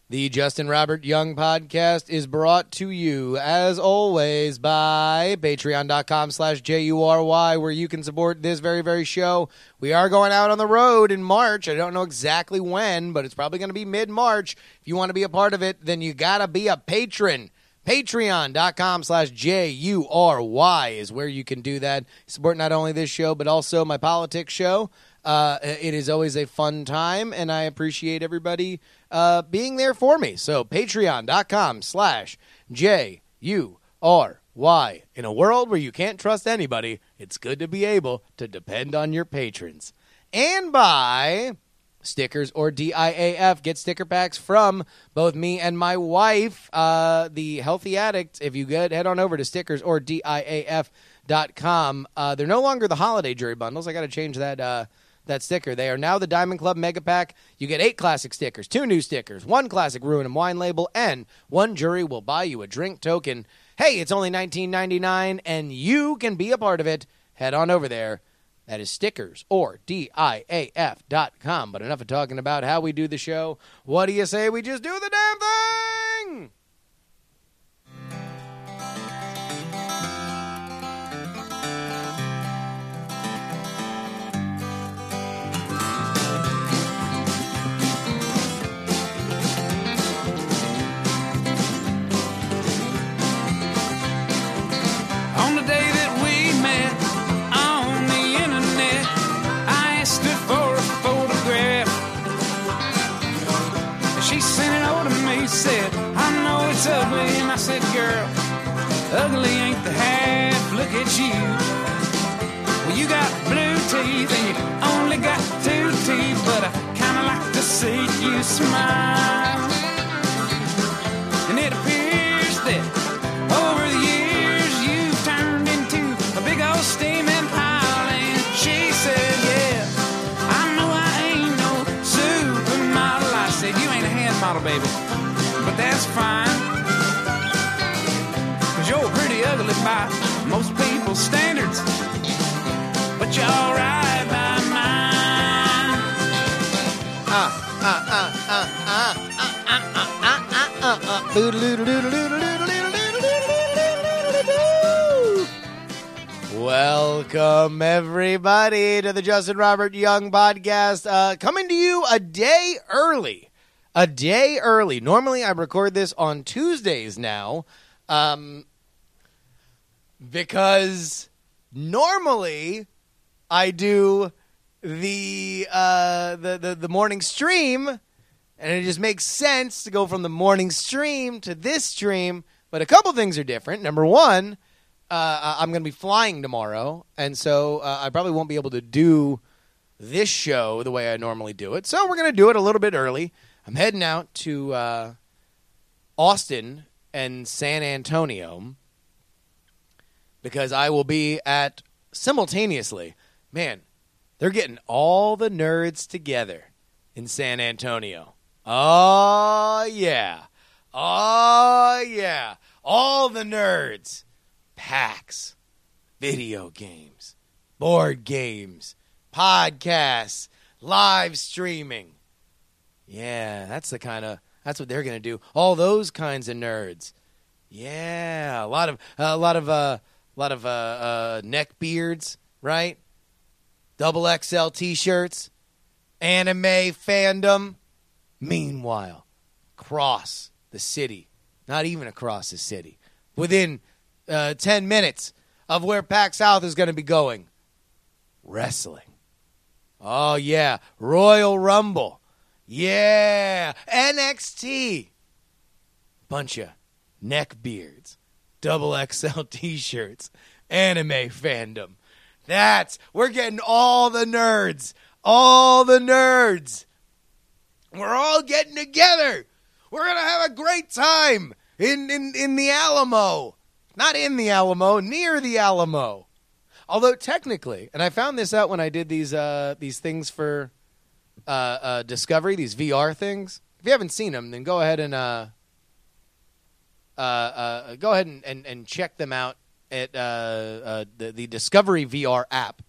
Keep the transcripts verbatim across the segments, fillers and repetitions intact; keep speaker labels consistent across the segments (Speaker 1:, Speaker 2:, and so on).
Speaker 1: The Justin Robert Young podcast is brought to you, as always, by patreon.com slash J-U-R-Y, where you can support this very, very show. We are going out on the road in March. I don't know exactly when, but it's probably going to be mid-March. If you want to be a part of it, then you got to be a patron. Patreon.com slash J-U-R-Y is where you can do that. Support not only this show, but also my politics show. Uh, it is always a fun time, and I appreciate everybody uh, being there for me. So patreon.com slash J-U-R-Y. In a world where you can't trust anybody, it's good to be able to depend on your patrons. And by Stickers or D I A F. Get sticker packs from both me and my wife, uh, the Healthy Addict. If you get, head on over to stickers or D I A F dot com. Uh, they're no longer the holiday jury bundles. I got to change that uh, that sticker. They are now the Diamond Club Mega Pack. You get eight classic stickers, two new stickers, one classic Ruin and Wine label, and one jury will buy you a drink token. Hey, it's only nineteen ninety-nine, and you can be a part of it. Head on over there. That is stickers or D I A F dot com. But enough of talking about how we do the show. What do you say we just do the damn thing?
Speaker 2: On the day that we met on the internet, I asked her for a photograph. She sent it over to me, said, I know it's ugly. And I said, girl, ugly ain't the half, look at you. Well, you got blue teeth and you only got two teeth, but I kinda like to see you smile. And it appears that over the years you've turned into a big old steaming pile. And she said, yeah, I know I ain't no supermodel. I said, you ain't a hand model, baby, but that's fine, 'cause you're pretty ugly by most people's standards, but you're alright by mine.
Speaker 1: Uh, uh, uh, uh, uh, uh, uh, uh, uh, uh, uh, Boodle-doodle-doodle-doodle-doodle-doodle-doodle-doodle-doodle-doodle. Welcome, everybody, to the Justin Robert Young podcast. Uh, coming to you a day early. A day early. Normally, I record this on Tuesdays now, um, because normally I do the, uh, the the the morning stream, and it just makes sense to go from the morning stream to this stream. But a couple things are different. Number one, uh, I'm going to be flying tomorrow, and so uh, I probably won't be able to do this show the way I normally do it. So we're going to do it a little bit early. I'm heading out to uh, Austin and San Antonio because I will be at, simultaneously, man, they're getting all the nerds together in San Antonio. Oh, yeah. Oh, yeah. All the nerds. PAX, video games, board games, podcasts, live streaming. Yeah, that's the kind of, that's what they're going to do. All those kinds of nerds. Yeah, a lot of, uh, a lot of, uh, a lot of, uh, uh, neck beards, right? Double X L t-shirts, anime fandom. Meanwhile, across the city, not even across the city, within uh, ten minutes of where PAX South is going to be going, wrestling. Oh, yeah, Royal Rumble. Yeah, N X T. Bunch of neck beards, double X L t-shirts, anime fandom. That's, we're getting all the nerds, all the nerds. We're all getting together. We're going to have a great time in, in, in the Alamo. Not in the Alamo, near the Alamo. Although technically, and I found this out when I did these uh, these things for uh, uh, Discovery, these V R things. If you haven't seen them, then go ahead and uh, uh, uh, go ahead and, and, and check them out at uh, uh, the, the Discovery V R app.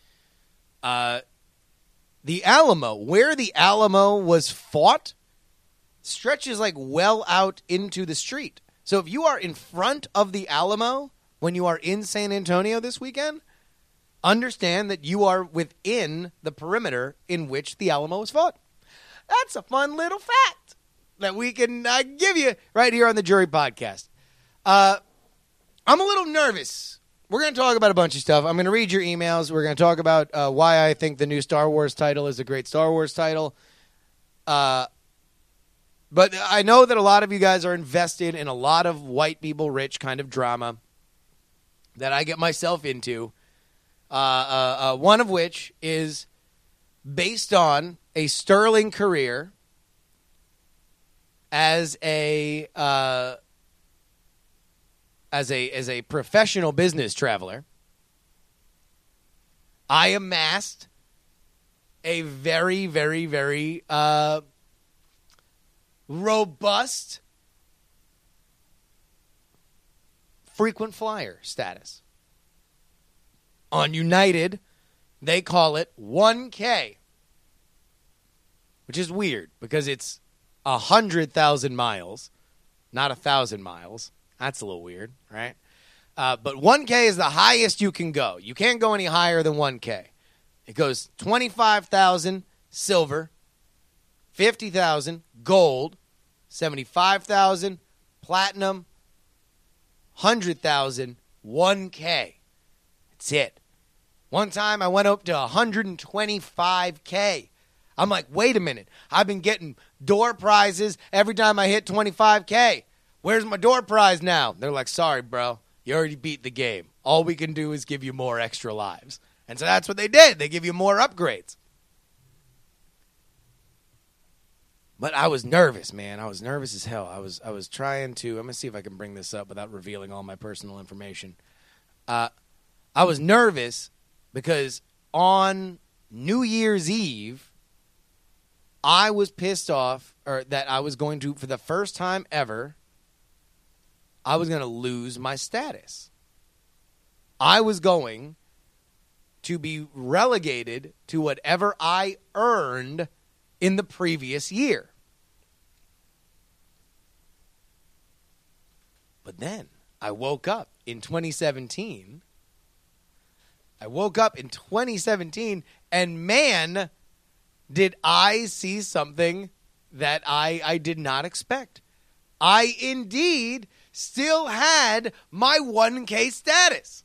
Speaker 1: Uh, the Alamo, where the Alamo was fought, stretches like well out into the street. So if you are in front of the Alamo when you are in San Antonio this weekend, understand that you are within the perimeter in which the Alamo was fought. That's a fun little fact that we can uh, give you right here on the Jury Podcast. Uh, I'm a little nervous. We're going to talk about a bunch of stuff. I'm going to read your emails. We're going to talk about uh, why I think the new Star Wars title is a great Star Wars title. Uh, but I know that a lot of you guys are invested in a lot of white people rich kind of drama that I get myself into. Uh, uh, uh, one of which is based on a sterling career as a uh, as a as a professional business traveler. I amassed a very, very, very uh, robust frequent flyer status. On United, they call it one K, which is weird because it's one hundred thousand miles, not one thousand miles. That's a little weird, right? Uh, but one K is the highest you can go. You can't go any higher than one K. It goes twenty-five thousand silver, fifty thousand gold, seventy-five thousand platinum, one hundred thousand one K. That's it. One time I went up to one hundred twenty-five K. I'm like, wait a minute. I've been getting door prizes every time I hit twenty-five K. Where's my door prize now? They're like, sorry, bro. You already beat the game. All we can do is give you more extra lives. And so that's what they did. They give you more upgrades. But I was nervous, man. I was nervous as hell. I was I was trying to, I'm going to see if I can bring this up without revealing all my personal information. Uh, I was nervous because on New Year's Eve, I was pissed off or that I was going to, for the first time ever, I was going to lose my status. I was going to be relegated to whatever I earned in the previous year. But then I woke up in twenty seventeen. I woke up in twenty seventeen, and man, did I see something that I, I did not expect. I indeed still had my one K status.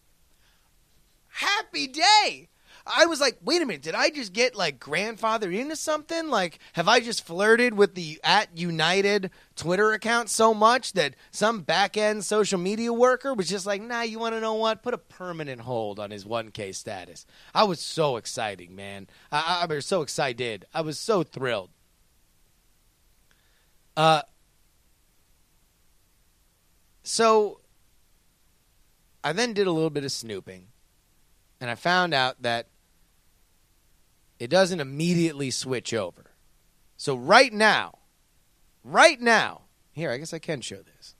Speaker 1: Happy day. I was like, wait a minute, did I just get like grandfathered into something? Like, have I just flirted with the at United Twitter account so much that some back-end social media worker was just like, nah, you want to know what? Put a permanent hold on his one K status. I was so exciting, man. I, I was so excited. I was so thrilled. Uh, so I then did a little bit of snooping. And I found out that it doesn't immediately switch over. So right now, right now, here, I guess I can show this.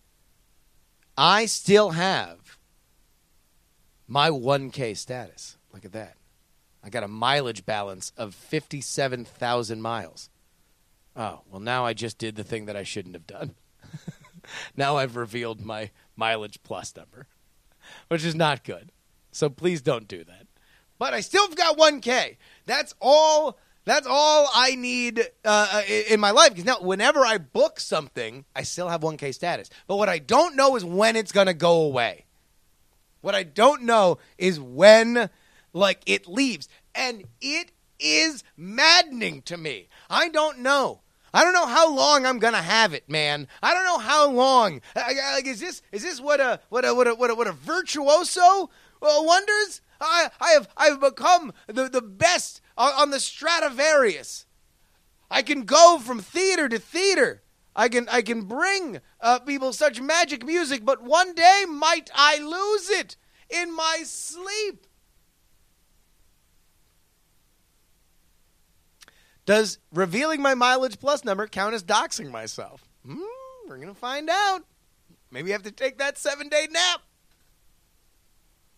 Speaker 1: I still have my one K status. Look at that. I got a mileage balance of fifty-seven thousand miles. Oh, well, now I just did the thing that I shouldn't have done. Now I've revealed my mileage plus number, which is not good. So please don't do that. But I still have got one K. That's all. That's all I need uh, in my life. Because now, whenever I book something, I still have one K status. But what I don't know is when it's going to go away. What I don't know is when, like, it leaves. And it is maddening to me. I don't know. I don't know how long I'm gonna have it, man. I don't know how long. Like, is this is this what a what a what a what a, what a virtuoso uh, wonders? I I have I have become the the best on, on the Stradivarius. I can go from theater to theater. I can I can bring uh, people such magic music, but one day might I lose it in my sleep. Does revealing my mileage plus number count as doxing myself? Hmm, we're going to find out. Maybe I have to take that seven-day nap.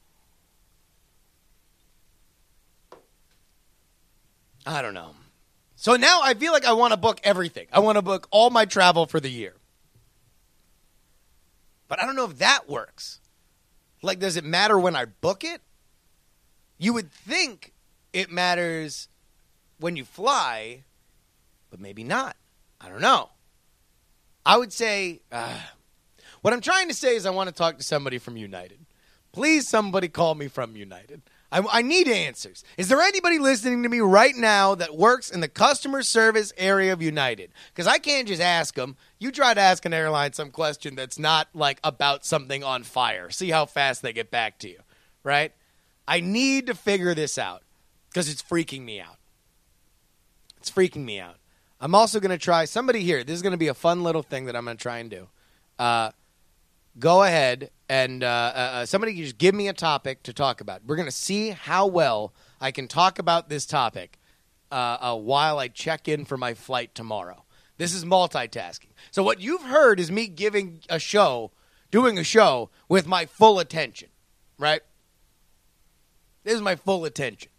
Speaker 1: I don't know. So now I feel like I want to book everything. I want to book all my travel for the year. But I don't know if that works. Like, does it matter when I book it? You would think it matters when you fly, but maybe not. I don't know. I would say, uh, what I'm trying to say is I want to talk to somebody from United. Please, somebody call me from United. I, I need answers. Is there anybody listening to me right now that works in the customer service area of United? Because I can't just ask them. You try to ask an airline some question that's not like about something on fire. See how fast they get back to you, right? I need to figure this out because it's freaking me out. It's freaking me out. I'm also going to try somebody here. This is going to be a fun little thing that I'm going to try and do. Uh, go ahead and uh, uh, somebody can just give me a topic to talk about. We're going to see how well I can talk about this topic uh, uh, while I check in for my flight tomorrow. This is multitasking. So what you've heard is me giving a show, doing a show with my full attention, right? This is my full attention.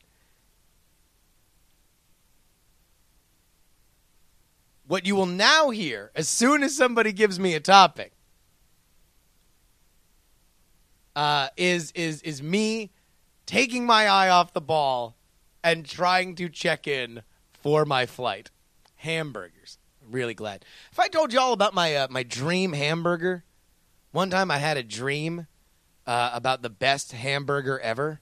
Speaker 1: What you will now hear, as soon as somebody gives me a topic, uh, is is is me taking my eye off the ball and trying to check in for my flight. Hamburgers. I'm really glad. If I told you all about my uh, my dream hamburger, one time I had a dream uh, about the best hamburger ever.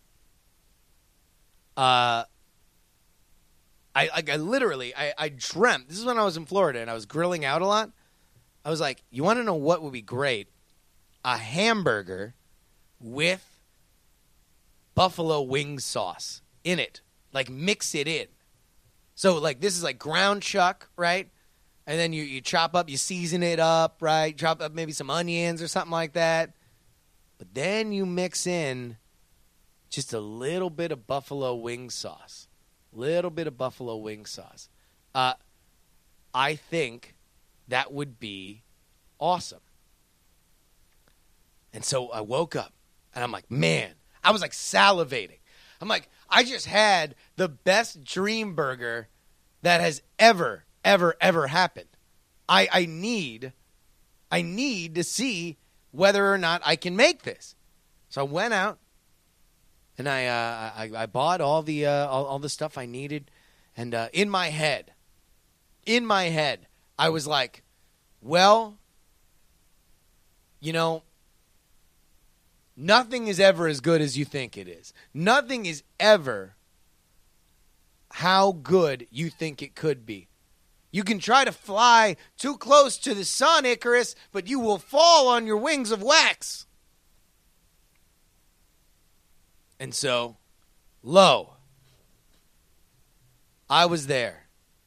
Speaker 1: Uh. I, I, I literally, I, I dreamt, this is when I was in Florida and I was grilling out a lot. I was like, you want to know what would be great? A hamburger with buffalo wing sauce in it. Like, mix it in. So, like, this is like ground chuck, right? And then you, you chop up, you season it up, right? Chop up maybe some onions or something like that. But then you mix in just a little bit of buffalo wing sauce. Little bit of buffalo wing sauce. Uh, I think that would be awesome. And so I woke up, and I'm like, man, I was like salivating. I'm like, I just had the best dream burger that has ever, ever, ever happened. I, I need, I need to see whether or not I can make this. So I went out. And I, uh, I I bought all the uh, all, all the stuff I needed, and uh, in my head, in my head, I was like, well, you know, nothing is ever as good as you think it is. Nothing is ever how good you think it could be. You can try to fly too close to the sun, Icarus, but you will fall on your wings of wax. And so, lo, I was there,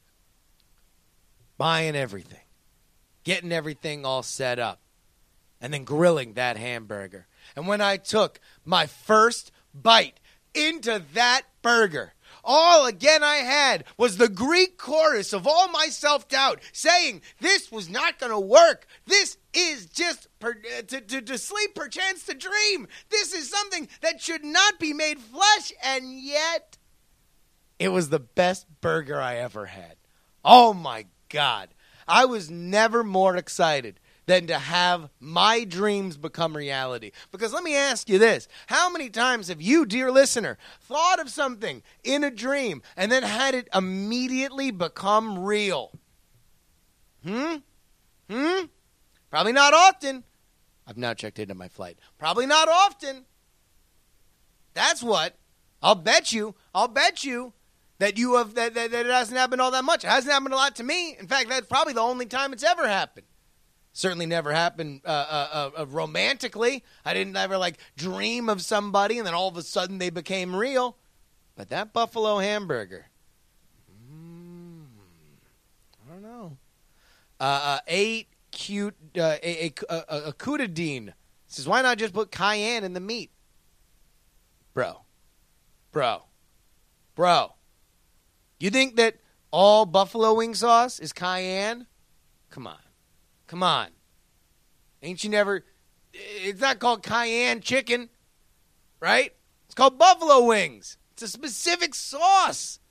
Speaker 1: buying everything, getting everything all set up, and then grilling that hamburger. And when I took my first bite into that burger, all again I had was the Greek chorus of all my self-doubt saying, this was not going to work. This is just per, uh, to, to, to sleep, perchance to dream. This is something that should not be made flesh, and yet it was the best burger I ever had. Oh, my God. I was never more excited than to have my dreams become reality. Because let me ask you this. How many times have you, dear listener, thought of something in a dream and then had it immediately become real? Hmm? Hmm? Probably not often. I've now checked into my flight. Probably not often. That's what. I'll bet you, I'll bet you that you have that, that, that it hasn't happened all that much. It hasn't happened a lot to me. In fact, that's probably the only time it's ever happened. Certainly never happened uh, uh, uh, romantically. I didn't ever, like, dream of somebody and then all of a sudden they became real. But that buffalo hamburger, mm, I don't know. Uh, uh, eight cute, uh, a, a, a, a Cutadine says, why not just put cayenne in the meat? Bro, bro, bro. You think that all buffalo wing sauce is cayenne? Come on. Come on. Ain't you never... It's not called cayenne chicken, right? It's called buffalo wings. It's a specific sauce.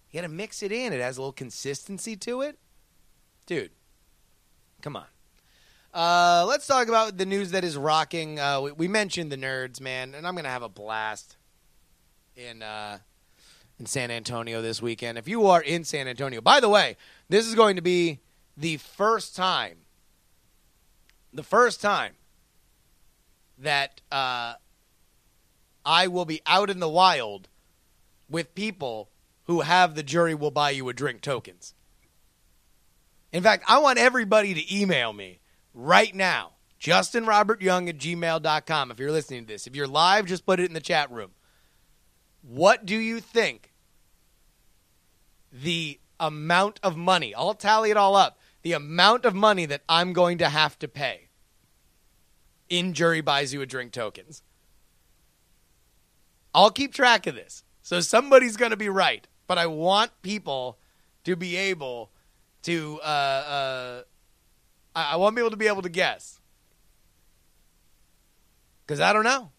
Speaker 1: You got to mix it in. It has a little consistency to it. Dude, come on. Uh, let's talk about the news that is rocking. Uh, we, we mentioned the Nerds, man, and I'm going to have a blast in uh, in San Antonio this weekend. If you are in San Antonio, by the way, this is going to be the first time, the first time that uh, I will be out in the wild with people who have the Jury Will Buy You a Drink tokens. In fact, I want everybody to email me right now, justin robert young at gmail dot com, if you're listening to this. If you're live, just put it in the chat room. What do you think the amount of money, I'll tally it all up, the amount of money that I'm going to have to pay in Jury Buys You a Drink tokens? I'll keep track of this. So somebody's going to be right. But I want people to be able to, uh, uh, I, I want people to be able to guess. Because I don't know.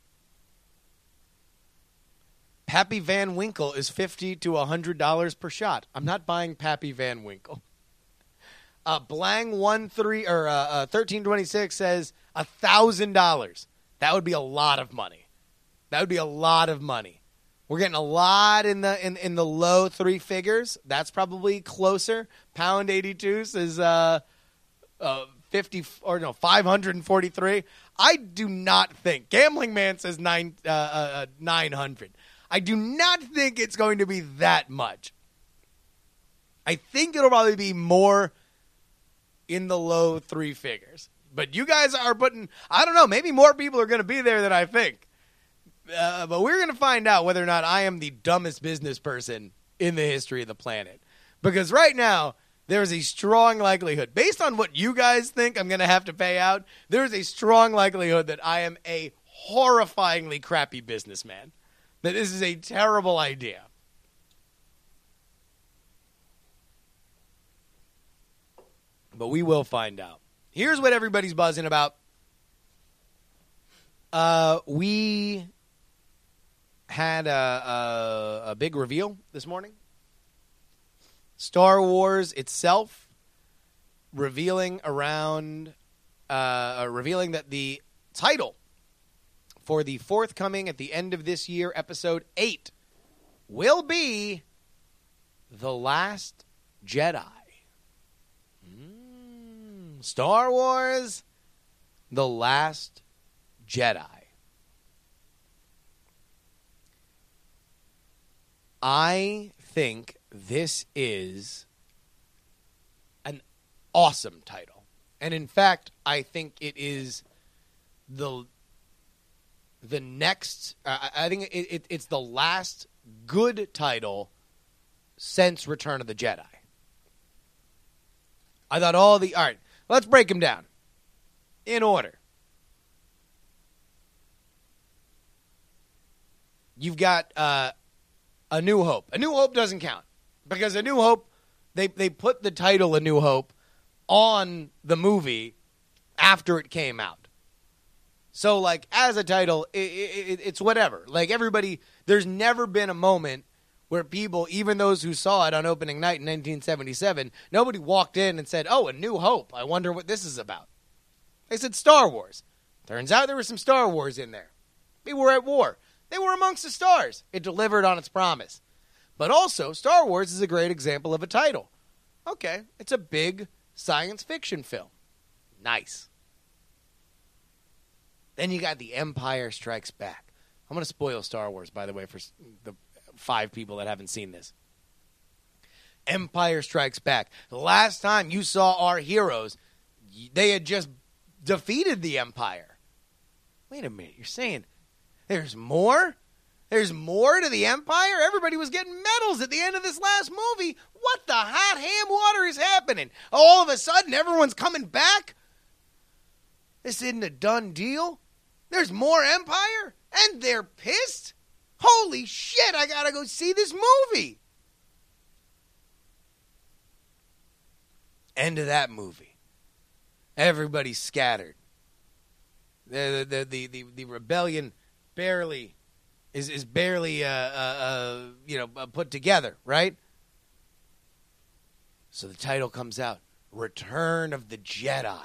Speaker 1: Pappy Van Winkle is fifty to one hundred dollars per shot. I'm not buying Pappy Van Winkle. Uh, Blang one three or uh, uh, thirteen twenty-six says one thousand dollars. That would be a lot of money. That would be a lot of money. We're getting a lot in the in, in the low three figures. That's probably closer. Pound eighty-two says uh, uh, fifty or no five hundred forty-three. I do not think Gambling Man says nine uh, uh, nine hundred. I do not think it's going to be that much. I think it'll probably be more in the low three figures. But you guys are putting, I don't know, maybe more people are going to be there than I think. Uh, but we're going to find out whether or not I am the dumbest business person in the history of the planet. Because right now, there is a strong likelihood, based on what you guys think I'm going to have to pay out, there is a strong likelihood that I am a horrifyingly crappy businessman. That this is a terrible idea. But we will find out. Here's what everybody's buzzing about. Uh, we had a, a, a big reveal this morning. Star Wars itself revealing around, uh, revealing that the title for the forthcoming at the end of this year, episode eight, will be The Last Jedi. Mm, Star Wars, The Last Jedi. I think this is an awesome title. And in fact, I think it is the the next, uh, I think it, it, it's the last good title since Return of the Jedi. I thought all the, all right, let's break them down in order. You've got uh, A New Hope. A New Hope doesn't count because A New Hope, they, they put the title A New Hope on the movie after it came out. So, like, as a title, it, it, it's whatever. Like, everybody, there's never been a moment where people, even those who saw it on opening night in nineteen seventy-seven, nobody walked in and said, oh, A New Hope. I wonder what this is about. They said Star Wars. Turns out there was some Star Wars in there. People were at war. They were amongst the stars. It delivered on its promise. But also, Star Wars is a great example of a title. Okay, it's a big science fiction film. Nice. Then you got The Empire Strikes Back. I'm going to spoil Star Wars, by the way, for the five people that haven't seen this. Empire Strikes Back. The last time you saw our heroes, they had just defeated the Empire. Wait a minute. You're saying there's more? There's more to the Empire? Everybody was getting medals at the end of this last movie. What the hot ham water is happening? All of a sudden, everyone's coming back? This isn't a done deal. There's more Empire? And they're pissed? Holy shit, I gotta go see this movie. End of that movie. Everybody's scattered. The, the, the, the, the rebellion barely is, is barely, uh, uh, uh, you know, uh, put together, right? So the title comes out, Return of the Jedi.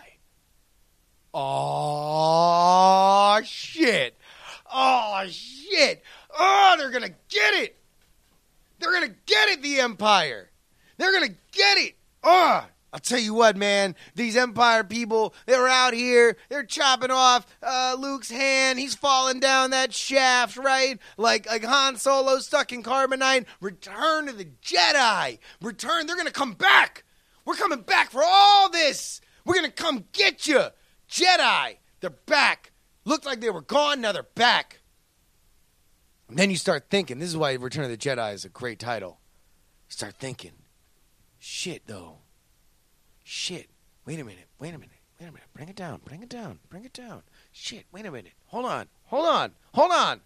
Speaker 1: Oh, shit. Oh, shit. Oh, they're going to get it. They're going to get it, the Empire. They're going to get it. Oh, I'll tell you what, man. These Empire people, they were out here. They're chopping off uh, Luke's hand. He's falling down that shaft, right? Like, like Han Solo stuck in carbonite. Return of the Jedi. Return. They're going to come back. We're coming back for all this. We're going to come get you. Jedi. They're back. Looked like they were gone. Now they're back. And then you start thinking. This is why Return of the Jedi is a great title. You start thinking. Shit, though. Shit. Wait a minute. Wait a minute. Wait a minute. Bring it down. Bring it down. Bring it down. Shit. Wait a minute. Hold on. Hold on. Hold on.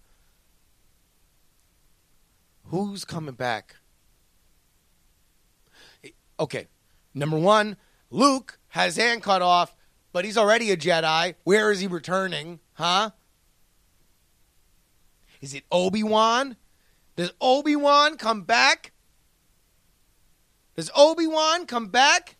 Speaker 1: Who's coming back? Okay. Number one, Luke has his hand cut off, but he's already a Jedi. Where is he returning? Huh? Is it Obi-Wan? Does Obi-Wan come back? Does Obi-Wan come back?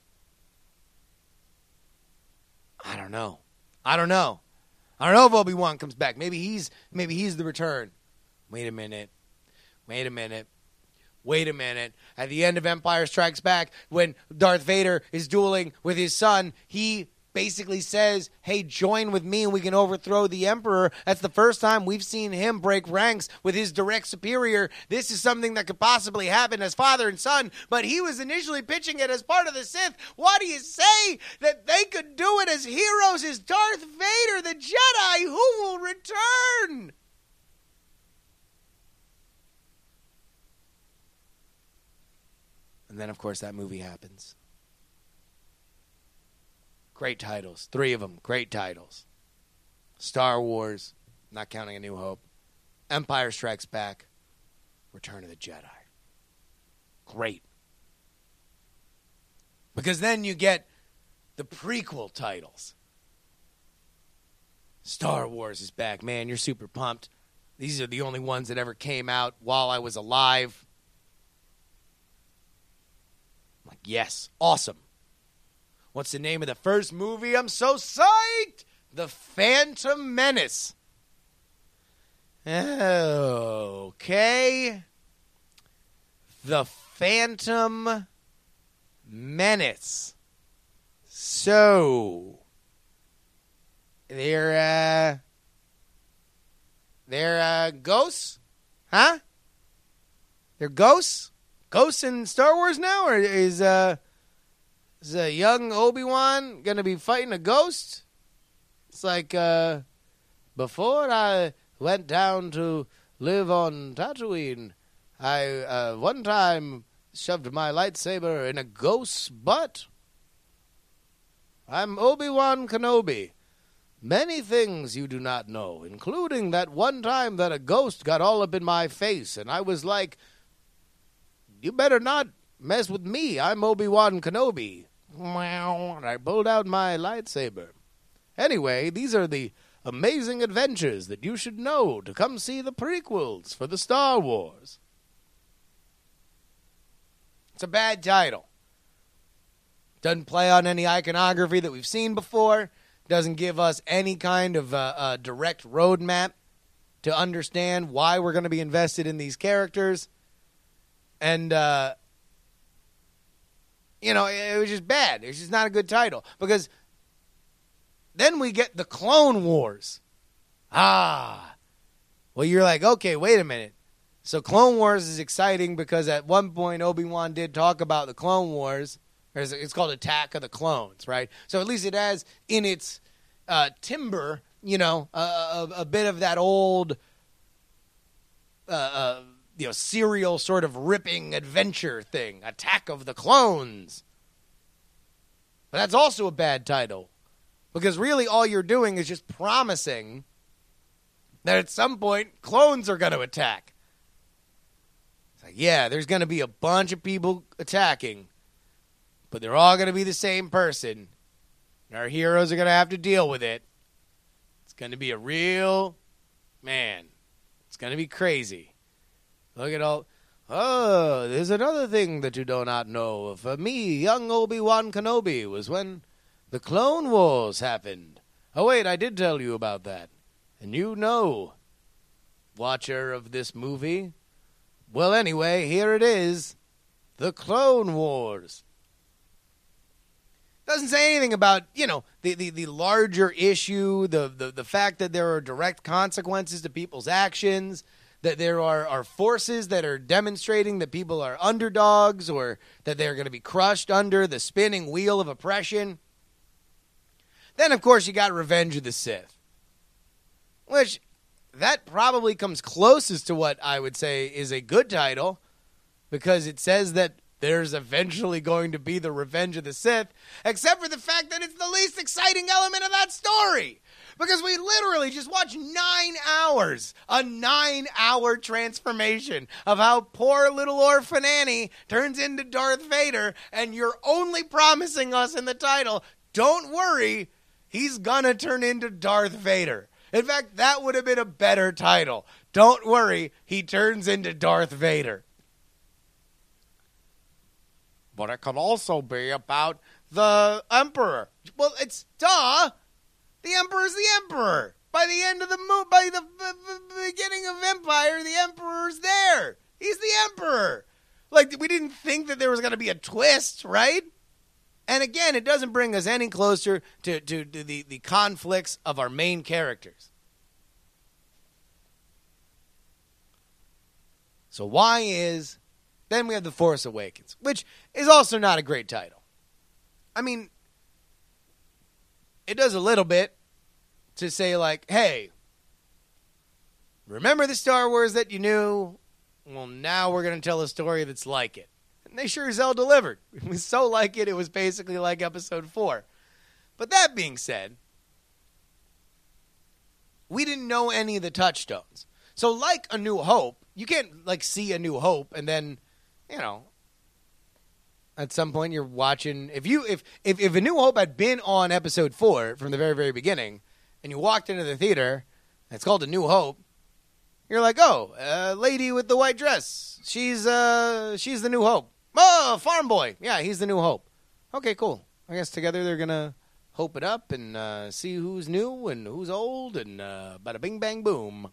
Speaker 1: I don't know. I don't know. I don't know if Obi-Wan comes back. Maybe he's maybe he's the return. Wait a minute. Wait a minute. Wait a minute. At the end of Empire Strikes Back, when Darth Vader is dueling with his son, he basically says, hey, join with me and we can overthrow the Emperor. That's the first time we've seen him break ranks with his direct superior. This is something that could possibly happen as father and son, but he was initially pitching it as part of the Sith. Why do you say that they could do it as heroes, as Darth Vader, the Jedi, who will return? And then, of course, that movie happens. Great titles. Three of them. Great titles. Star Wars, not counting A New Hope. Empire Strikes Back. Return of the Jedi. Great. Because then you get the prequel titles. Star Wars is back. Man, you're super pumped. These are the only ones that ever came out while I was alive. I'm like, yes, awesome. What's the name of the first movie? I'm so psyched! The Phantom Menace. Okay. The Phantom Menace. So, they're, uh, they're, uh, ghosts? Huh? They're ghosts? Ghosts in Star Wars now? Or is, uh... Is a young Obi-Wan going to be fighting a ghost? It's like, uh, before I went down to live on Tatooine, I, uh, one time shoved my lightsaber in a ghost's butt. I'm Obi-Wan Kenobi. Many things you do not know, including that one time that a ghost got all up in my face, and I was like, you better not mess with me. I'm Obi-Wan Kenobi. And I pulled out my lightsaber. Anyway, these are the amazing adventures that you should know to come see the prequels for the Star Wars. It's a bad title. Doesn't play on any iconography that we've seen before. Doesn't give us any kind of uh, uh, direct roadmap to understand why we're going to be invested in these characters. And, uh... You know, it was just bad. It was just not a good title. Because then we get the Clone Wars. Ah. Well, you're like, okay, wait a minute. So Clone Wars is exciting because at one point Obi-Wan did talk about the Clone Wars. It's called Attack of the Clones, right? So at least it has in its uh, timber, you know, a, a, a bit of that old... Uh, uh, you know, serial sort of ripping adventure thing. Attack of the Clones. But that's also a bad title. Because really all you're doing is just promising that at some point clones are going to attack. It's like, yeah, there's going to be a bunch of people attacking. But they're all going to be the same person. And our heroes are going to have to deal with it. It's going to be a real... Man, it's going to be crazy. Look at all Oh, there's another thing that you do not know. For me, young Obi-Wan Kenobi was when the Clone Wars happened. Oh, wait, I did tell you about that. And you know, watcher of this movie. Well, anyway, here it is. The Clone Wars. Doesn't say anything about, you know, the, the, the larger issue, the, the, the fact that there are direct consequences to people's actions, that there are, are forces that are demonstrating that people are underdogs or that they're going to be crushed under the spinning wheel of oppression. Then, of course, you got Revenge of the Sith, which that probably comes closest to what I would say is a good title, because it says that there's eventually going to be the Revenge of the Sith, except for the fact that it's the least exciting element of that story. Because we literally just watched nine hours, a nine-hour transformation of how poor little orphan Annie turns into Darth Vader, and you're only promising us in the title, don't worry, he's gonna turn into Darth Vader. In fact, that would have been a better title. Don't worry, he turns into Darth Vader. But it could also be about the Emperor. Well, it's duh. The Emperor's the Emperor. By the end of the mo- by the, the, the beginning of Empire, the Emperor's there. He's the Emperor. Like, we didn't think that there was going to be a twist, right? And again, it doesn't bring us any closer to, to, to the, the conflicts of our main characters. So why is... Then we have The Force Awakens, which is also not a great title. I mean, it does a little bit to say, like, hey, remember the Star Wars that you knew? Well, now we're going to tell a story that's like it. And they sure as hell delivered. It was so like it, it was basically like Episode four. But that being said, we didn't know any of the touchstones. So like A New Hope, you can't, like, see A New Hope and then... You know, at some point you're watching. If you if, if if A New Hope had been on Episode four from the very very beginning, and you walked into the theater, and it's called A New Hope, you're like, oh, uh, lady with the white dress, she's uh she's the New Hope. Oh, farm boy, yeah, he's the New Hope. Okay, cool. I guess together they're gonna hope it up and uh, see who's new and who's old, and uh, bada bing bang boom.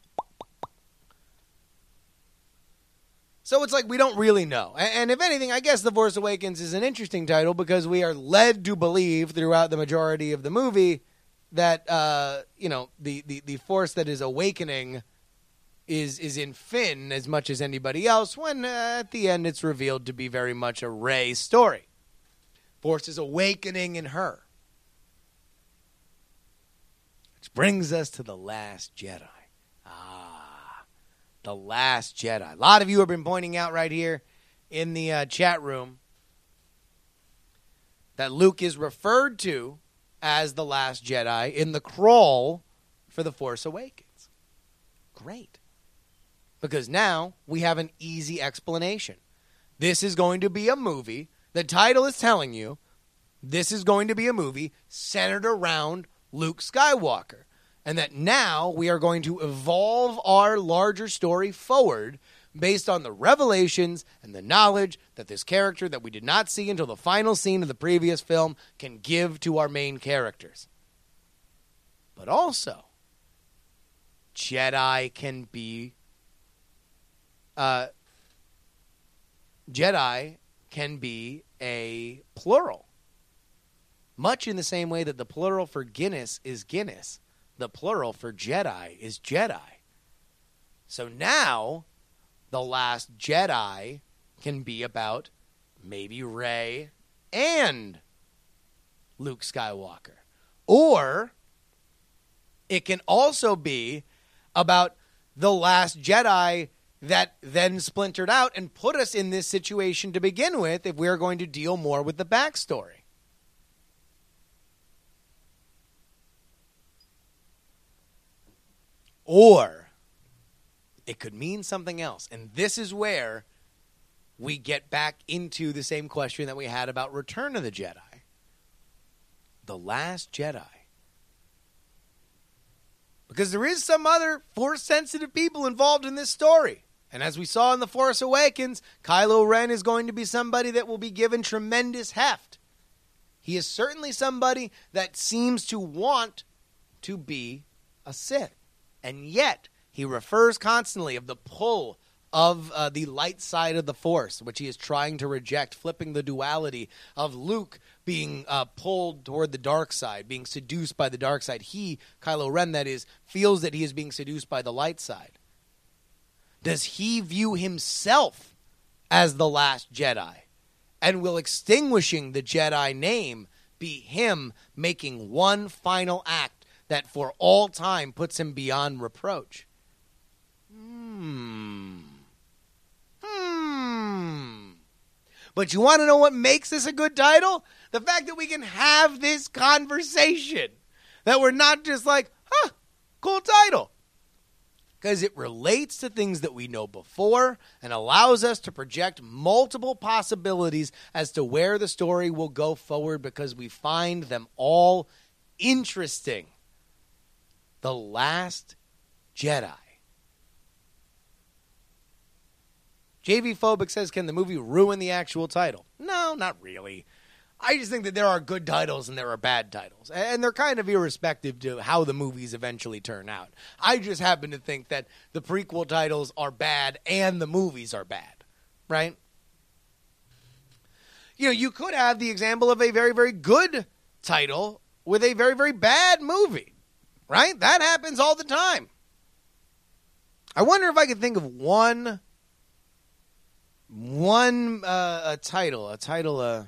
Speaker 1: So it's like we don't really know. And if anything, I guess The Force Awakens is an interesting title because we are led to believe throughout the majority of the movie that, uh, you know, the, the, the Force that is awakening is is in Finn as much as anybody else, when uh, at the end it's revealed to be very much a Rey story. Force is awakening in her. Which brings us to The Last Jedi. The Last Jedi. A lot of you have been pointing out right here in the uh, chat room that Luke is referred to as the Last Jedi in the crawl for The Force Awakens. Great. Because now we have an easy explanation. This is going to be a movie. The title is telling you this is going to be a movie centered around Luke Skywalker. And that now we are going to evolve our larger story forward based on the revelations and the knowledge that this character that we did not see until the final scene of the previous film can give to our main characters. But also, Jedi can be... Uh, Jedi can be a plural. Much in the same way that the plural for Guinness is Guinness. The plural for Jedi is Jedi. So now, The Last Jedi can be about maybe Rey and Luke Skywalker. Or it can also be about The Last Jedi that then splintered out and put us in this situation to begin with if we're going to deal more with the backstory. Or it could mean something else. And this is where we get back into the same question that we had about Return of the Jedi. The Last Jedi. Because there is some other Force-sensitive people involved in this story. And as we saw in The Force Awakens, Kylo Ren is going to be somebody that will be given tremendous heft. He is certainly somebody that seems to want to be a Sith. And yet, he refers constantly of the pull of uh, the light side of the Force, which he is trying to reject, flipping the duality of Luke being uh, pulled toward the dark side, being seduced by the dark side. He, Kylo Ren, that is, feels that he is being seduced by the light side. Does he view himself as the last Jedi? And will extinguishing the Jedi name be him making one final act that for all time puts him beyond reproach? Hmm. Hmm. But you want to know what makes this a good title? The fact that we can have this conversation. That we're not just like, huh, cool title. Because it relates to things that we know before and allows us to project multiple possibilities as to where the story will go forward because we find them all interesting. The Last Jedi. J V Phobic says, can the movie ruin the actual title? No, not really. I just think that there are good titles and there are bad titles. And they're kind of irrespective to how the movies eventually turn out. I just happen to think that the prequel titles are bad and the movies are bad. Right? You know, you could have the example of a very, very good title with a very, very bad movie. Right? That happens all the time. I wonder if I could think of one... One uh, a title, a title, uh,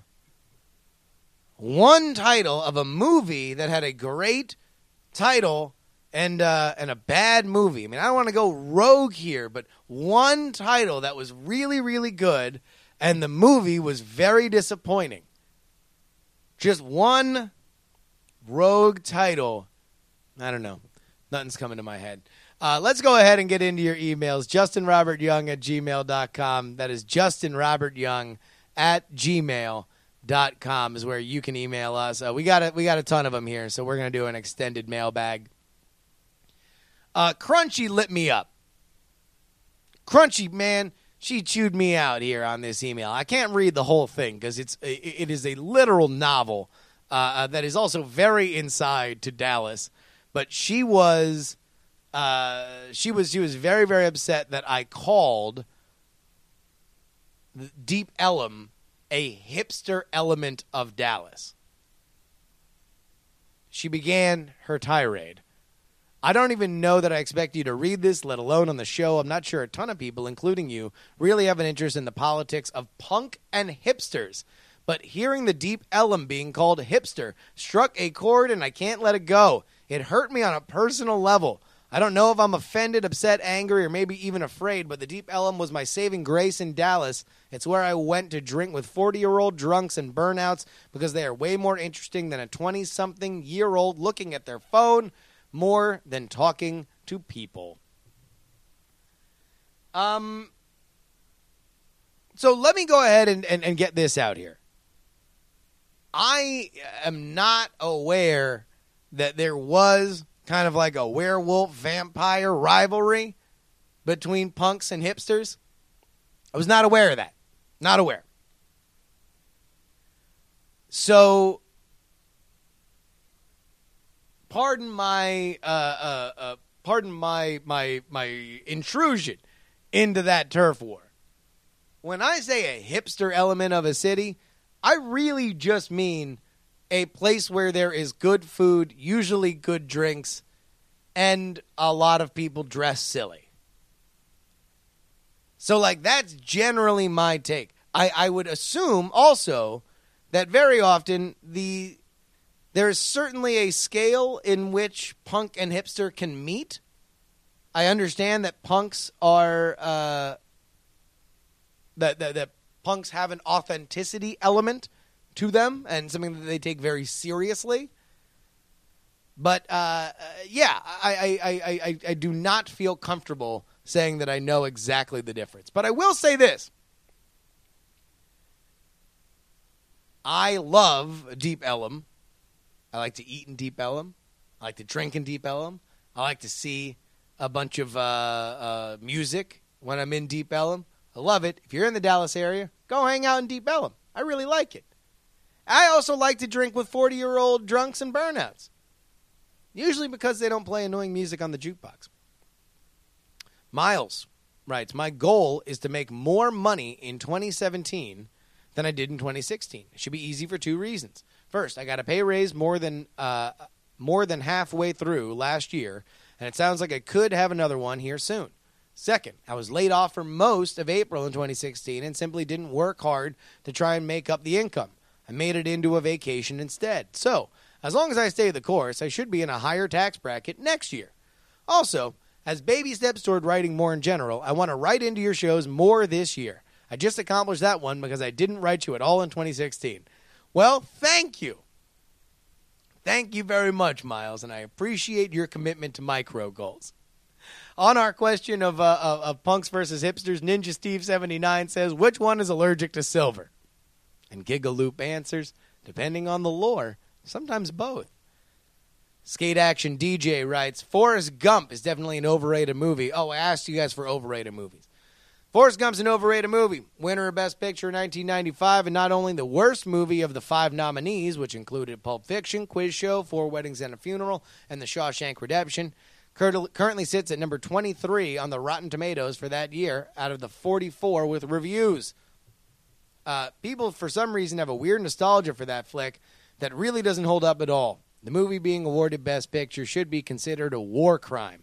Speaker 1: one title of a movie that had a great title and uh, and a bad movie. I mean, I don't want to go rogue here, but one title that was really, really good and the movie was very disappointing. Just one rogue title. I don't know. Nothing's coming to my head. Uh, let's go ahead and get into your emails. Justin Robert Young at gmail dot com. That is Justin Robert Young at gmail dot com is where you can email us. Uh, we got a, we got a ton of them here, so we're going to do an extended mailbag. Uh, Crunchy lit me up. Crunchy, man, she chewed me out here on this email. I can't read the whole thing because it's it is a literal novel uh, uh, that is also very inside to Dallas. But she was... Uh, she was she was very, very upset that I called Deep Ellum a hipster element of Dallas. She began her tirade. I don't even know that I expect you to read this, let alone on the show. I'm not sure a ton of people, including you, really have an interest in the politics of punk and hipsters. But hearing the Deep Ellum being called a hipster struck a chord and I can't let it go. It hurt me on a personal level. I don't know if I'm offended, upset, angry, or maybe even afraid, but the Deep Ellum was my saving grace in Dallas. It's where I went to drink with forty-year-old drunks and burnouts because they are way more interesting than a twenty-something-year-old looking at their phone more than talking to people. Um. So let me go ahead and, and, and get this out here. I am not aware that there was... kind of like a werewolf-vampire rivalry between punks and hipsters. I was not aware of that. Not aware. So, pardon my, uh, uh, uh, pardon my, my, my intrusion into that turf war. When I say a hipster element of a city, I really just mean a place where there is good food, usually good drinks, and a lot of people dress silly. So, like, that's generally my take. I, I would assume also that very often the there is certainly a scale in which punk and hipster can meet. I understand that punks are uh, that, that that punks have an authenticity element to them and something that they take very seriously. But, uh, yeah, I, I, I, I, I do not feel comfortable saying that I know exactly the difference. But I will say this. I love Deep Ellum. I like to eat in Deep Ellum. I like to drink in Deep Ellum. I like to see a bunch of uh, uh, music when I'm in Deep Ellum. I love it. If you're in the Dallas area, go hang out in Deep Ellum. I really like it. I also like to drink with forty-year-old drunks and burnouts. Usually because they don't play annoying music on the jukebox. Miles writes, my goal is to make more money in twenty seventeen than I did in twenty sixteen. It should be easy for two reasons. First, I got a pay raise more than uh, more than halfway through last year, and it sounds like I could have another one here soon. Second, I was laid off for most of April in twenty sixteen and simply didn't work hard to try and make up the income. I made it into a vacation instead. So, as long as I stay the course, I should be in a higher tax bracket next year. Also, as baby steps toward writing more in general, I want to write into your shows more this year. I just accomplished that one because I didn't write you at all in twenty sixteen. Well, thank you. Thank you very much, Miles, and I appreciate your commitment to micro goals. On our question of, uh, of, of punks versus hipsters, Ninja Steve seventy-nine says, which one is allergic to silver? And Gigaloop answers, depending on the lore, sometimes both. Skate Action D J writes, Forrest Gump is definitely an overrated movie. Oh, I asked you guys for overrated movies. Forrest Gump's an overrated movie. Winner of Best Picture in nineteen ninety-five, and not only the worst movie of the five nominees, which included Pulp Fiction, Quiz Show, Four Weddings and a Funeral, and The Shawshank Redemption, currently sits at number twenty-three on the Rotten Tomatoes for that year out of the forty-four with reviews. Uh, people, for some reason, have a weird nostalgia for that flick that really doesn't hold up at all. The movie being awarded Best Picture should be considered a war crime.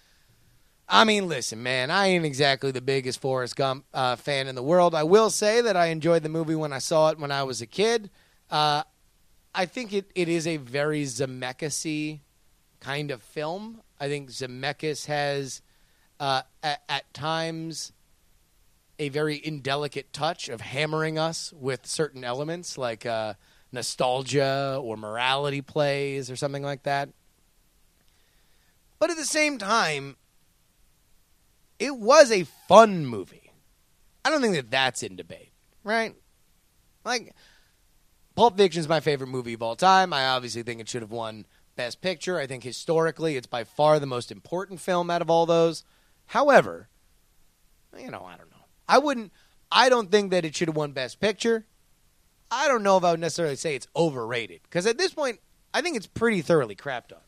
Speaker 1: I mean, listen, man, I ain't exactly the biggest Forrest Gump uh, fan in the world. I will say that I enjoyed the movie when I saw it when I was a kid. Uh, I think it, it is a very Zemeckis-y kind of film. I think Zemeckis has, uh, at, at times, a very indelicate touch of hammering us with certain elements like uh, nostalgia or morality plays or something like that. But at the same time, it was a fun movie. I don't think that that's in debate, right? Like, Pulp Fiction is my favorite movie of all time. I obviously think it should have won Best Picture. I think historically it's by far the most important film out of all those. However, you know, I don't know. I wouldn't, I don't think that it should have won Best Picture. I don't know if I would necessarily say it's overrated. Because at this point, I think it's pretty thoroughly crapped on.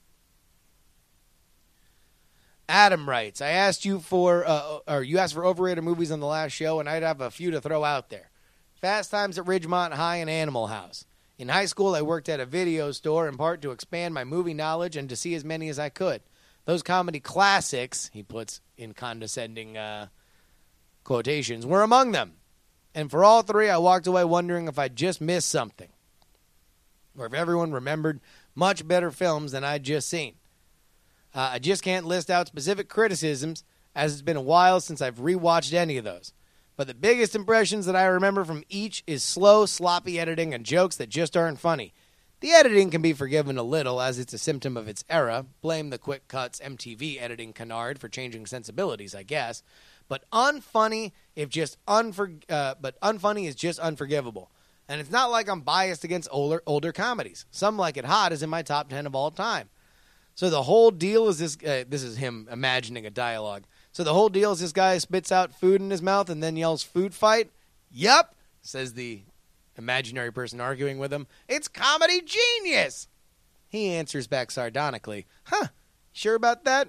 Speaker 1: Adam writes, I asked you for, uh, or you asked for overrated movies on the last show, and I'd have a few to throw out there. Fast Times at Ridgemont High and Animal House. In high school, I worked at a video store in part to expand my movie knowledge and to see as many as I could. Those comedy classics, he puts in condescending uh, quotations, were among them. And for all three, I walked away wondering if I just missed something, or if everyone remembered much better films than I'd just seen. Uh, I just can't list out specific criticisms, as it's been a while since I've rewatched any of those. But the biggest impressions that I remember from each is slow, sloppy editing and jokes that just aren't funny. The editing can be forgiven a little, as it's a symptom of its era. Blame the quick cuts M T V editing canard for changing sensibilities, I guess. But unfunny, if just unfor- uh, but unfunny is just unforgivable. And it's not like I'm biased against older older comedies. Some Like It Hot is in my top ten of all time. So the whole deal is this. Uh, this is him imagining a dialogue. So the whole deal is this guy spits out food in his mouth and then yells "food fight." Yup, says the imaginary person arguing with him. It's comedy genius. He answers back sardonically, "Huh? Sure about that?"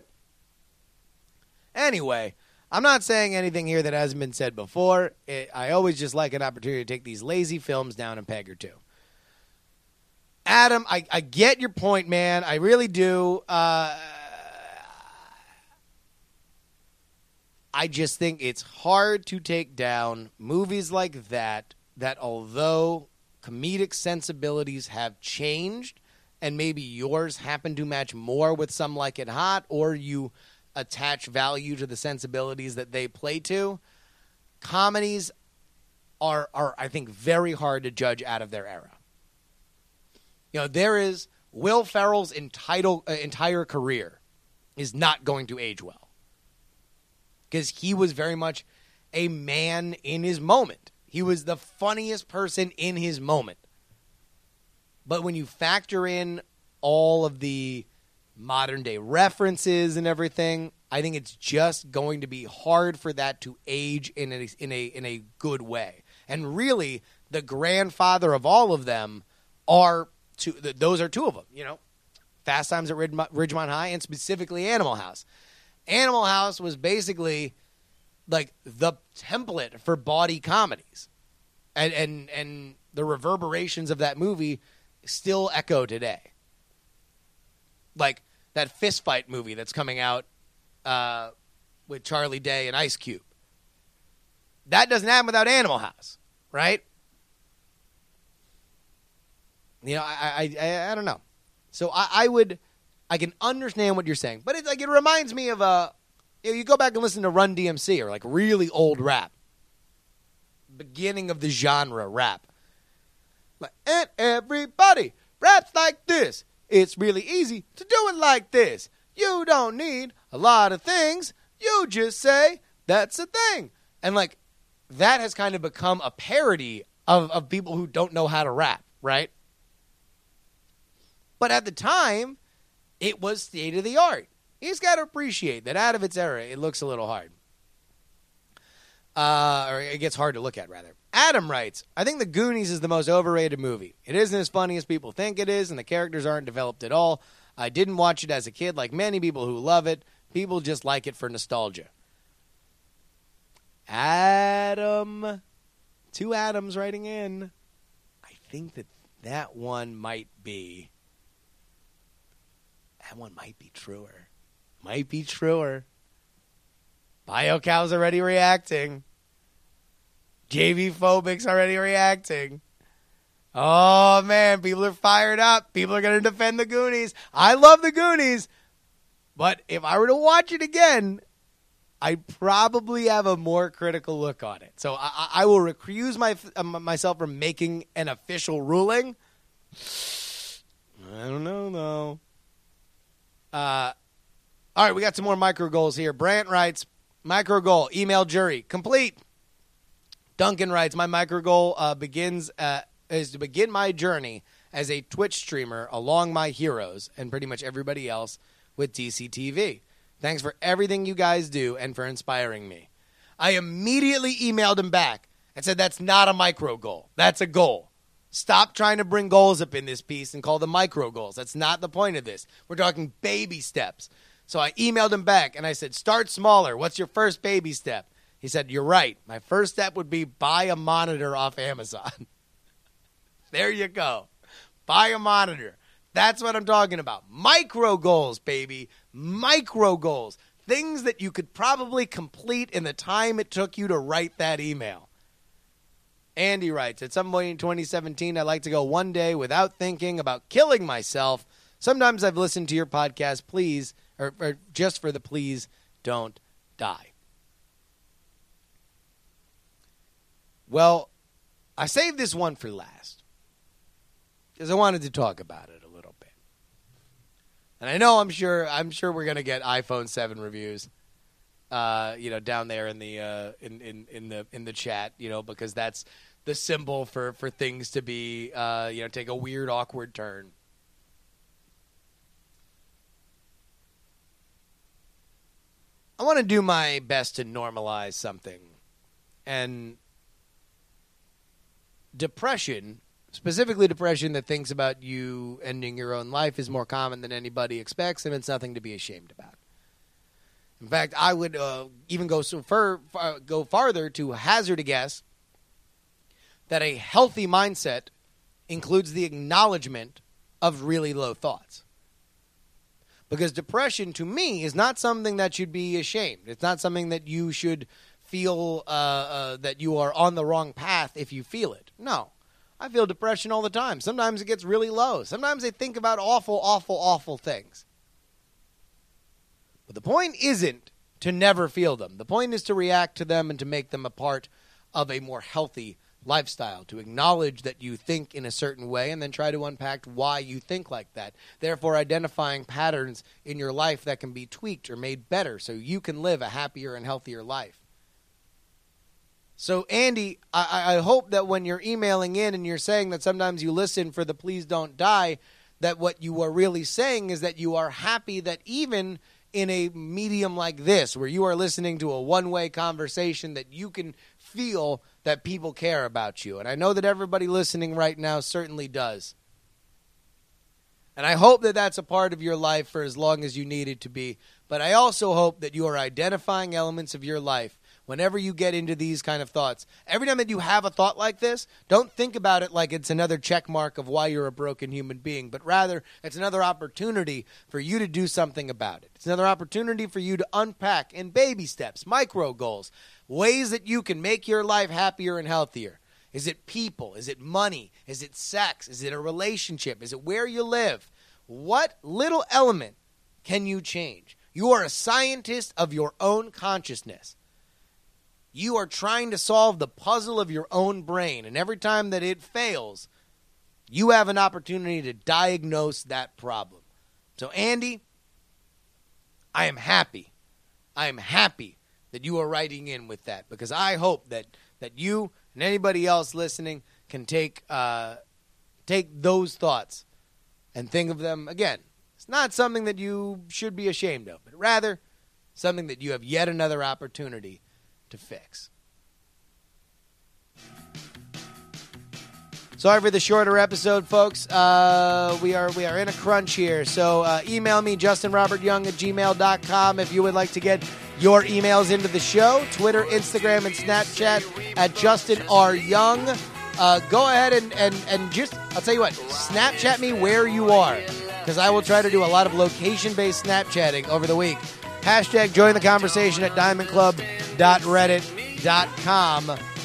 Speaker 1: Anyway, I'm not saying anything here that hasn't been said before. It, I always just like an opportunity to take these lazy films down a peg or two. Adam, I, I get your point, man. I really do. Uh, I just think it's hard to take down movies like that, that although comedic sensibilities have changed, and maybe yours happen to match more with Some Like It Hot, or you attach value to the sensibilities that they play to, comedies are, are I think, very hard to judge out of their era. You know, there is Will Ferrell's entitled, uh, entire career is not going to age well, because he was very much a man in his moment. He was the funniest person in his moment. But when you factor in all of the modern day references and everything, I think it's just going to be hard for that to age in a, in a in a good way. And really, the grandfather of all of them are two. Those are two of them. You know, Fast Times at Ridgemont High and specifically Animal House. Animal House was basically like the template for bawdy comedies, and and and the reverberations of that movie still echo today. Like that fist fight movie that's coming out uh, with Charlie Day and Ice Cube. That doesn't happen without Animal House, right? You know, I I I, I don't know. So I, I would, I can understand what you're saying, but it's like it reminds me of a. You know, you go back and listen to Run D M C or like really old rap, beginning of the genre rap. Like, and everybody raps like this. It's really easy to do it like this. You don't need a lot of things. You just say, that's a thing. And like, that has kind of become a parody of, of people who don't know how to rap, right? But at the time, it was state of the art. You just got to appreciate that out of its era, it looks a little hard. Uh, or it gets hard to look at, rather. Adam writes, I think The Goonies is the most overrated movie. It isn't as funny as people think it is, and the characters aren't developed at all. I didn't watch it as a kid like many people who love it. People just like it for nostalgia. Adam. Two Adams writing in. I think that that one might be... That one might be truer. Might be truer. BioCow's already reacting. J V Phobics already reacting. Oh, man, people are fired up. People are going to defend The Goonies. I love The Goonies. But if I were to watch it again, I'd probably have a more critical look on it. So I, I will recuse my, uh, myself from making an official ruling. I don't know, though. Uh, all right, we got some more micro goals here. Brant writes, micro goal, email jury, complete. Duncan writes, my micro goal uh, begins uh, is to begin my journey as a Twitch streamer along my heroes and pretty much everybody else with D C T V. Thanks for everything you guys do and for inspiring me. I immediately emailed him back and said that's not a micro goal. That's a goal. Stop trying to bring goals up in this piece and call them micro goals. That's not the point of this. We're talking baby steps. So I emailed him back and I said, start smaller. What's your first baby step? He said, you're right. My first step would be buy a monitor off Amazon. There you go. Buy a monitor. That's what I'm talking about. Micro goals, baby. Micro goals. Things that you could probably complete in the time it took you to write that email. Andy writes, at some point in twenty seventeen, I'd like to go one day without thinking about killing myself. Sometimes I've listened to your podcast, please, or, or just for the please don't die. Well, I saved this one for last because I wanted to talk about it a little bit. And I know I'm sure I'm sure we're gonna get iPhone seven reviews, uh, you know, down there in the uh, in, in in the in the chat, you know, because that's the symbol for for things to be, uh, you know, take a weird, awkward turn. I want to do my best to normalize something, and depression, specifically depression that thinks about you ending your own life, is more common than anybody expects, and it's nothing to be ashamed about. In fact, I would uh, even go so far, far, go farther to hazard a guess that a healthy mindset includes the acknowledgement of really low thoughts. Because depression, to me, is not something that should be ashamed. It's not something that you should feel uh, uh, that you are on the wrong path if you feel it. No. I feel depression all the time. Sometimes it gets really low. Sometimes I think about awful, awful, awful things. But the point isn't to never feel them. The point is to react to them and to make them a part of a more healthy lifestyle, to acknowledge that you think in a certain way and then try to unpack why you think like that. Therefore, identifying patterns in your life that can be tweaked or made better so you can live a happier and healthier life. So, Andy, I, I hope that when you're emailing in and you're saying that sometimes you listen for the please don't die, that what you are really saying is that you are happy that even in a medium like this, where you are listening to a one-way conversation, that you can feel that people care about you. And I know that everybody listening right now certainly does. And I hope that that's a part of your life for as long as you need it to be. But I also hope that you are identifying elements of your life whenever you get into these kind of thoughts. Every time that you have a thought like this, don't think about it like it's another check mark of why you're a broken human being, but rather it's another opportunity for you to do something about it. It's another opportunity for you to unpack in baby steps, micro goals, ways that you can make your life happier and healthier. Is it people? Is it money? Is it sex? Is it a relationship? Is it where you live? What little element can you change? You are a scientist of your own consciousness. You are trying to solve the puzzle of your own brain, and every time that it fails, you have an opportunity to diagnose that problem. So, Andy, I am happy. I am happy that you are writing in with that, because I hope that, that you and anybody else listening can take uh, take those thoughts and think of them again. It's not something that you should be ashamed of, but rather something that you have yet another opportunity to fix. Sorry for the shorter episode, folks. Uh, we are we are in a crunch here. So uh, email me, justin robert young at gmail dot com, if you would like to get your emails into the show. Twitter, Instagram, and Snapchat at Justin R. Young. Uh, go ahead and, and, and just, I'll tell you what, Snapchat me where you are, because I will try to do a lot of location-based Snapchatting over the week. Hashtag join the conversation at diamond club dot reddit dot com.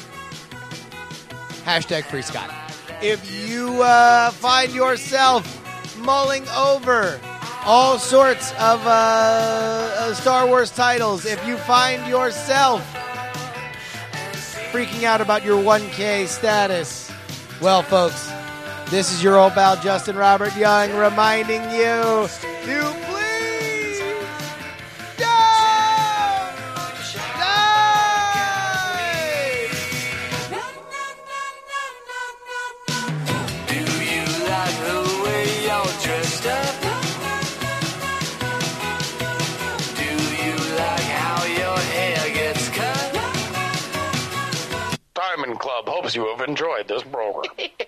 Speaker 1: Hashtag free Scott. If you uh, find yourself mulling over all sorts of uh, uh, Star Wars titles, if you find yourself freaking out about your one K status, well, folks, this is your old pal Justin Robert Young reminding you to please don't die!
Speaker 3: Do you like the way you're dressed up? Do you like how your hair gets cut?
Speaker 4: Diamond Club hopes you have enjoyed this program.